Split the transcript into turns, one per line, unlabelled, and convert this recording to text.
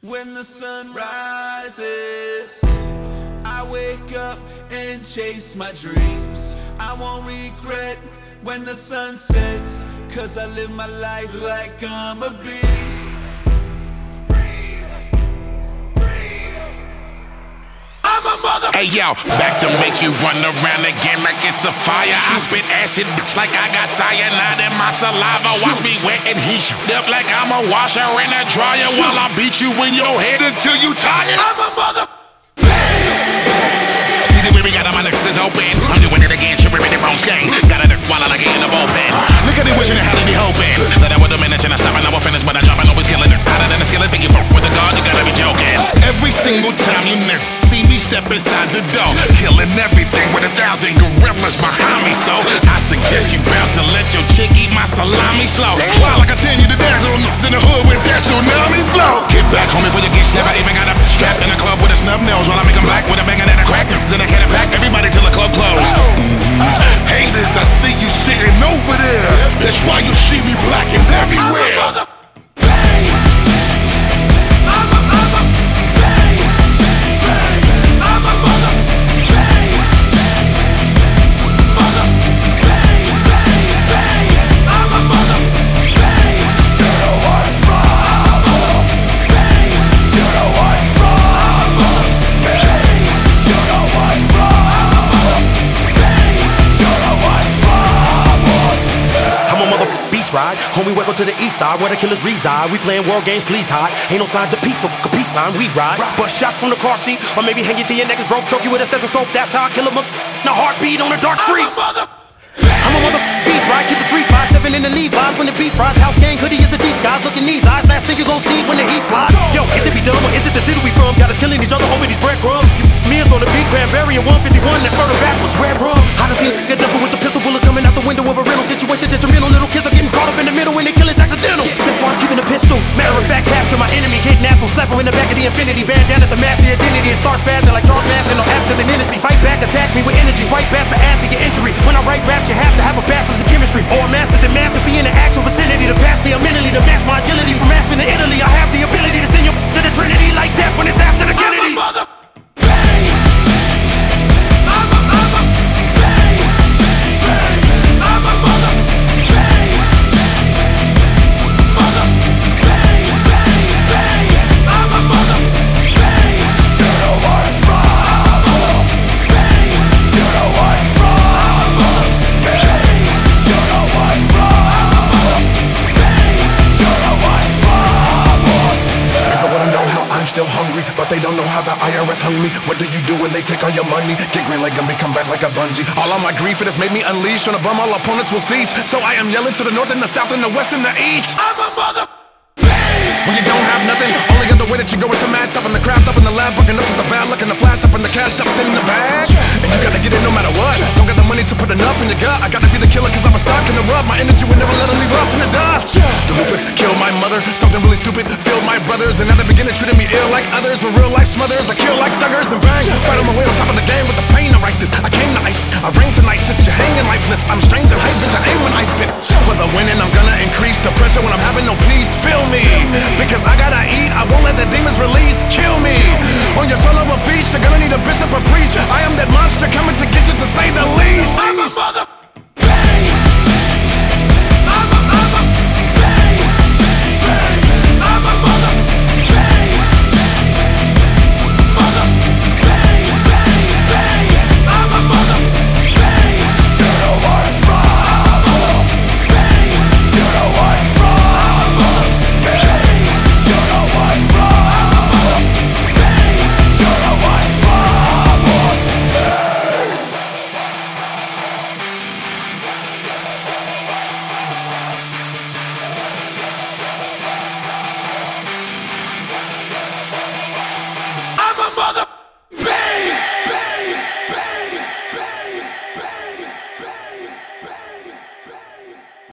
When the sun rises, I wake up and chase my dreams. I won't regret when the sun sets, 'cause I live my life like I'm a beast.
Hey yo, back to make you run around again like it's a fire. I spit acid, bitch, like I got cyanide in my saliva. Watch me wet and heat up like I'm a washer in a dryer, while I beat you in your head until you tired.
I'm a mother.
See the way we got my niggas open. I'm doing it again, tripping in the wrong skin. Got a while I get in the bullpen. Look at it wishing it had any hoping that I would've managed and I stop and I will finish, but I drop and always killing it. Hotter than a skillet, think you fuck with the guard, you gotta be joking. Every single time you see me step inside the door, killing everything with 1,000 gorillas behind me. So I suggest you bounce and let your chick eat my salami slow. While I continue to dance on in the hood with that tsunami flow. Get back, homie, before you get snapped. I even got a strap in the club with a snub nose, while I make 'em black with a banger and a crack. Then I hit it back, everybody till the club close. Haters, I see you sitting over there. That's why you see me blacking everywhere.
Ride. Homie, welcome to the east side where the killers reside. We playing world games, please hide. Ain't no signs of peace, so a peace sign, we ride. But shots from the car seat, or maybe hang you to your next broke, choke you with a stethoscope. That's how I kill a a heartbeat on a dark street. I'm a mother beast, right? Keep it 357 in the Levi's when the beef fries. House gang hoodie is the D-skies. Look in these eyes, last thing you gon' see when the heat flies. Yo, is it be dumb or is it the city we from? Got us killing each other over these breadcrumbs. Me is gonna be cranberry and 151, that's murder backwards, red rum. How does he get double with the pistol bullet coming out the window of a rental situation? Detrimental, little kids are getting caught up in the middle and they kill it's accidental. That's why I'm keeping a pistol. Matter of fact, capture my enemy, kidnap him, slap him in the back of the infinity. Bandana's to mask the identity and start spazzing like Charles Manson. No absolute innocence. Fight back, attack me with energy. Fight back to add to your injury. When I write raps, you have to have a bachelor's in chemistry or a master's in math to be in the actual vicinity. To pass me a mentally, to match my agility. From Aspen to Italy, I have the ability to send you to the Trinity like death when it's after the Kennedys.
Still hungry, but they don't know how the IRS hung me. What do you do when they take all your money? Get green like Gumby, come back like a bungee. All of my grief, it has made me unleash. On a bum, all opponents will cease. So I am yelling to the north and the south and the west and the east.
I'm a mother.
When you don't have nothing, only other way that you go is to mad top in the craft, up in the lab, bucking up to the bad luck and the flash, up in the cash, stuffed in the bag. And you gotta get it no matter what. Don't got the money to put enough in your gut. I gotta be the killer cause I'm a stuck in the rub. My energy will never let them leave us in the dust. The lupus killed my mother, something really stupid filled my brothers. And now they begin to treat me ill like others. When real life smothers, I kill like thuggers and bang. Right on my way on top of the game with the pain to write this. I came to ice, I rain tonight, since you're hanging lifeless. I'm strange and hype, bitch, I aim when I spit. For the winning, I'm gonna increase the pressure when I'm having no peace. Feel me, because I gotta eat, I won't let the demons release. Kill me, on your solo of feast, you're gonna need a bishop or priest. I am that monster coming to